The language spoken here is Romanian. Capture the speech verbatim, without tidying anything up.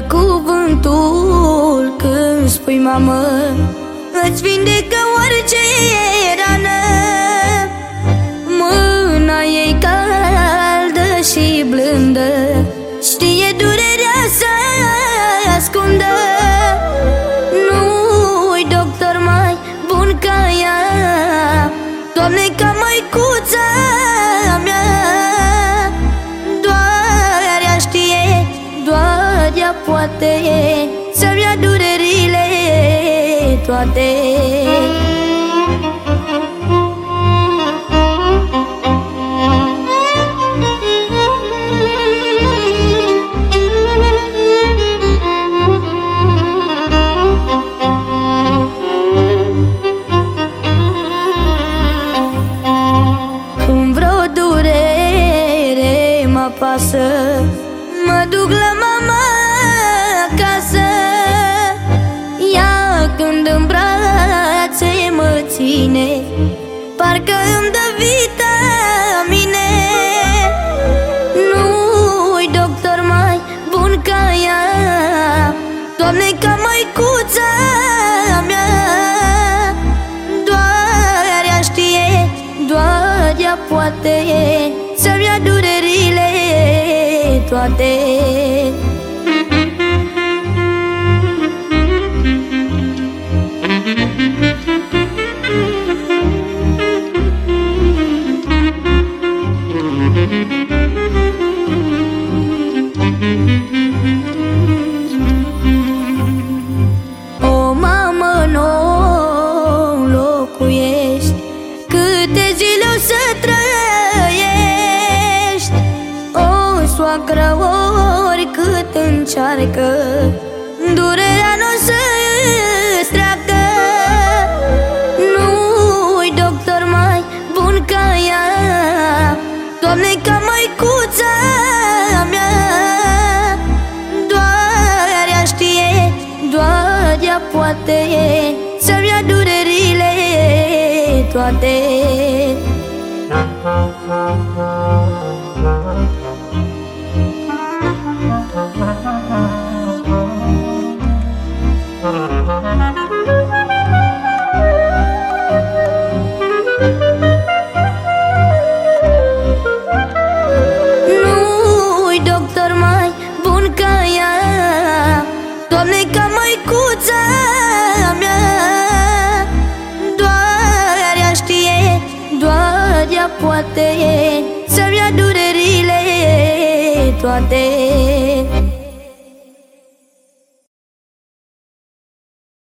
cuvântul când spui mamă, îți vindecă orice rană. Mâna ei caldă și blândă, știe durerea să ascundă. Nu-i doctor mai bun ca ea, Doamne, ca măicuța mea. Doar ea știe, doar ea poate să-mi ia durerile toate. Pasă, mă duc la mama acasă. Ea când în brațe mă ține, parcă îmi dă vitamine. Nu-i doctor mai bun ca ea, Doamne, ca măicuța mea. Doar ea știe, doar ea poate să-mi ia durerile toate. O mamă, nu locuiești, câte zile o să trăiești. O soacră oricât încearcă, durerea n-o să-ți treacă. Nu-i doctor mai bun ca ea, Doamne, ca măicuța mea. Doar ea știe, doar ea poate să-mi ia durerile toate. Nu-i doctor mai bun ca ea, Doamne, ca măicuța mea. Doar ea știe, doar ea poate să-mi ia durerile toate.